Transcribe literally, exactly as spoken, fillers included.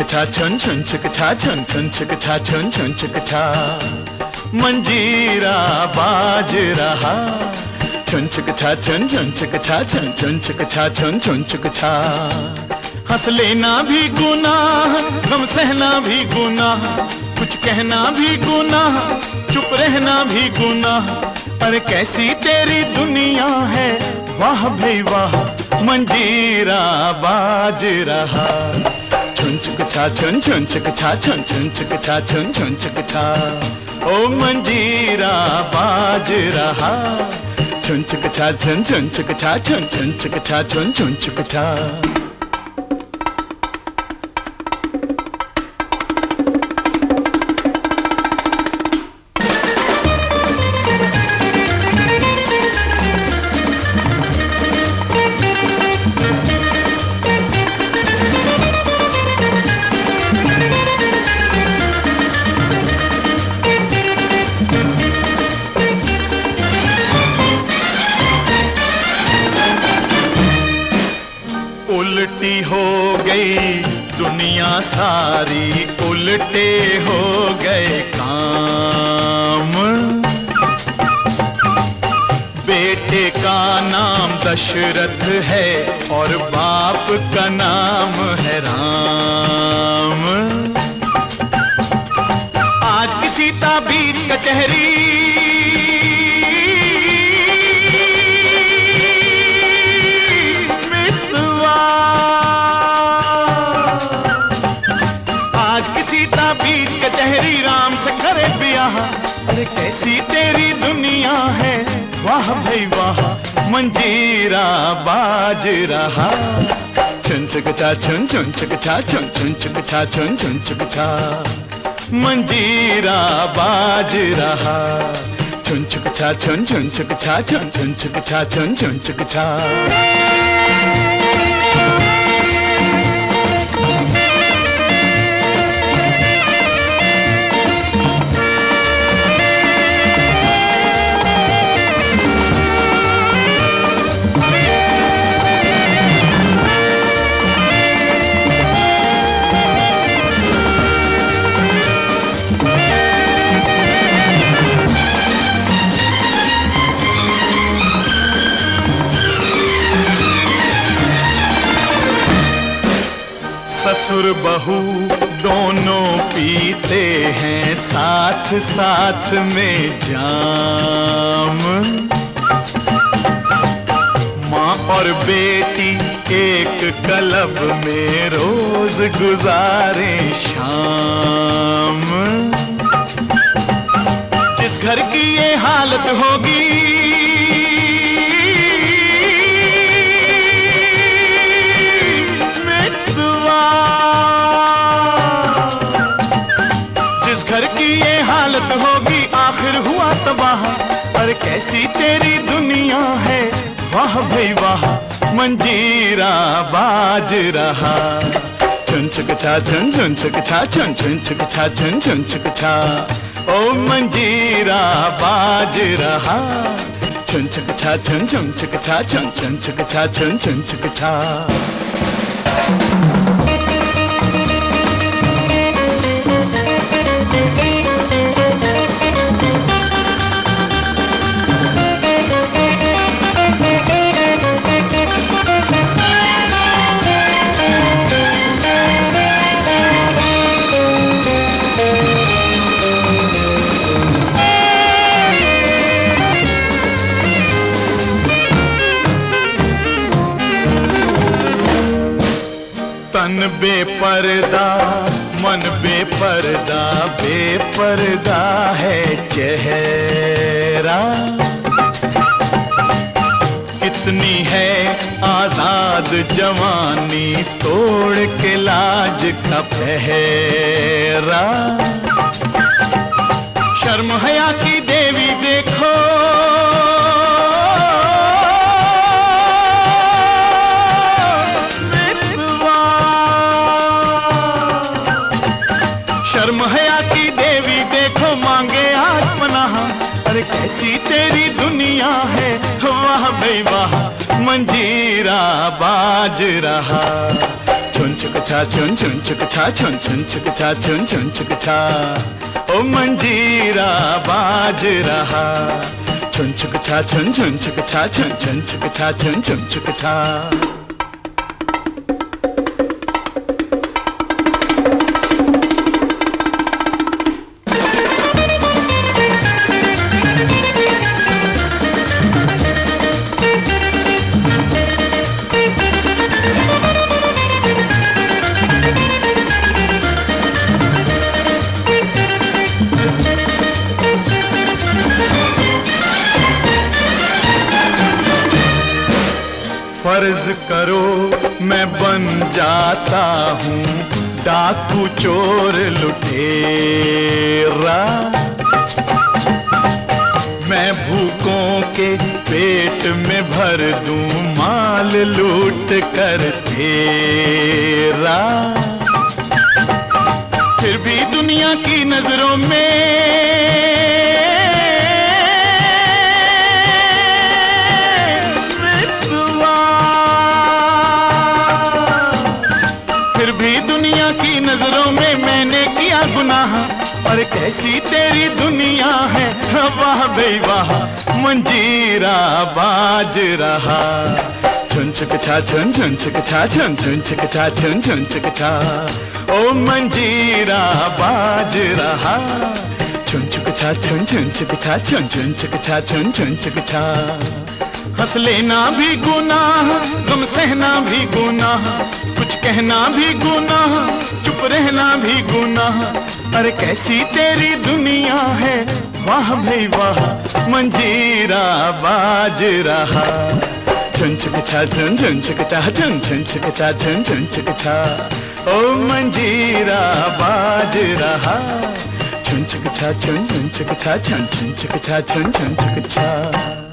छा छन छन छक छा छन छन छक छा छन छन छक छा, मंजीरा बाज रहा। छन छक छा छन छन छक छा छन छन छक छा छन छन छक छा। हंस लेना भी गुनाह, गम सहना भी गुनाह, कुछ कहना भी गुनाह, चुप रहना भी गुनाह। अरे कैसी तेरी दुनिया है, वाह भाई वाह, मंजीरा बाज रहा। छुन छक छा छन छन छक छा छन छन छक छा छन छन छक छा, ओ मंजीरा बाज रहा। छुन छक छा छन छन छक छा छन छन छक छा छन छन छक छा। उल्टी हो गई दुनिया सारी, उल्टे हो गए काम। बेटे का नाम दशरथ है और बाप का नाम है राम। आज की सीता बीच कचहरी, कचहरी राम से करे ब्याह। अरे कैसी तेरी दुनिया है, वाह भाई वाह, मंजीरा बाज रहा। छन छक छा छन छन छक छा छन छन छक छा छन छन छक छा, मंजीरा बाज रहा। छन छक छा छन छन छक छा छन छन छक छा छन छन छक छा। ससुर बहू दोनों पीते हैं साथ साथ में जाम। माँ और बेटी एक क्लब में रोज गुजारे शाम। जिस घर की ये हालत होगी, घर की ये हालत होगी, आखिर हुआ तबाह। पर कैसी तेरी दुनिया है, वाह भाई वाह, मंजीरा बाज रहा। छन छक छा छन छन छक छा छन छन छक छा छन छन छक छा, ओ मंजीरा बाज रहा। छन छक छा छन छन छक छा छन छन छक छा छन छन छक छा। तन बेपर्दा मन बेपर्दा, बेपर्दा है चेहरा। कितनी है आजाद जवानी, तोड़ के लाज का पहरा। शर्म हया की देवी देखो, शर्म हया की देवी देखो, मांगे आज पनाह। अरे कैसी तेरी दुनिया है, वाह भाई वाह, मंजीरा बाज रहा। छुन छुक छा छुन छुन छुक छा छुन छुन छुक छा छुन छुन छुक छा। ओ मंजीरा बाज रहा, छुन छुक छा छुन छुन छुक छा छुन छुन छुक छा छुन छुन छुक छा। फर्ज करो मैं बन जाता हूँ डाकू चोर लुटेरा, मैं भूखों के पेट में भर दूं माल लूट कर तेरा। फिर भी दुनिया की नजरों में दुनिया की नजरों में मैंने किया गुनाह, और कैसी तेरी दुनिया है वाह बे वाह। मंजीरा बाज रहा, छुन छुक छा छुन छुन छुक छा छुन छुन छुक छा छुन छुन छुक छा। ओ मंजीरा बाज रहा, छुन छुक छा छुन छुन छुक छा छुन छुन छुक छा छुन छुन छुक छा। हंस लेना भी गुनाह, गम सहना भी गुनाह, कुछ कहना भी गुनाह, चुप रहना भी गुनाह। अरे कैसी तेरी दुनिया है वाह भाई वाह। मंजीरा बाज रहा, छुन छुक छा छुन छुन छुक छा छुन छुन छुक छा छुन छुन छुक छा। ओ मंजीरा बाज रहा, छुन छुक छा छुन छुन छुक छा छुन छुन छुक छा छुन छुन छुक छा।